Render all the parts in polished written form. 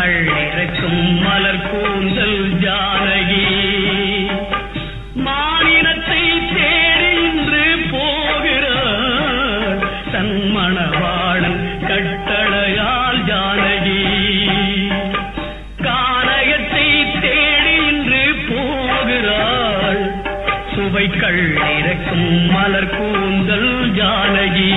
சுவைக்கள் இறக்கும் மலர் கூந்தல் ஜானகி மானினத்தை தேடி இன்று போகிறார் தன் மணவாளன் கட்டளையால் ஜானகி கானகத்தை தேடி இன்று போகிறாள் சுவைக்கள் இறக்கும் மலர் கூந்தல் ஜானகி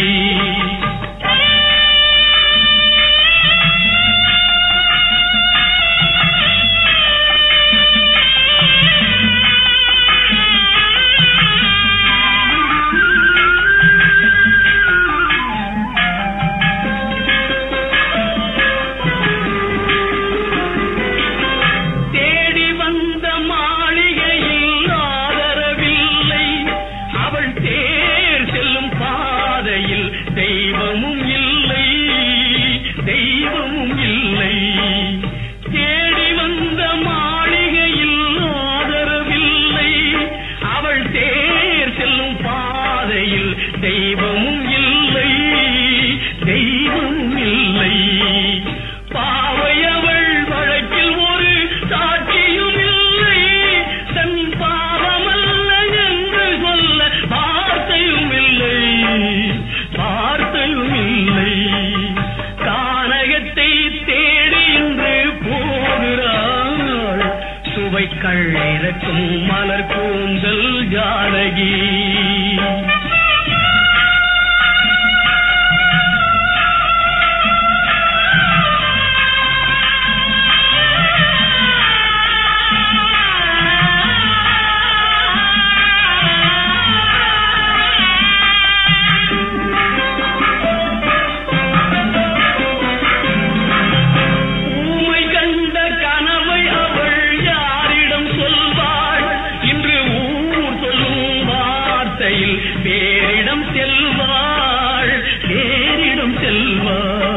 தெய்வமும் இல்லை தெய்வமும் இல்லை தேடி வந்த மாளிகையில் ஆதரவில்லை அவள் தேர் செல்லும் பாதையில் தெய்வமும் இல்லை தெய்வமும் இல்லை பாவை அவள் வழக்கில் ஒரு சாட்சியும் இல்லை தன் பாவமல்ல என்று சொல்ல வார்த்தையும் இல்லை வார்த்தையும் இல்லை கானகத்தை தேடி இன்று போகிறாள் சுவைக்கள் இறக்கும் மலர் கூந்தல் ஜானகி பேரிடம் செல்வாள் பேரிடம் செல்வாள்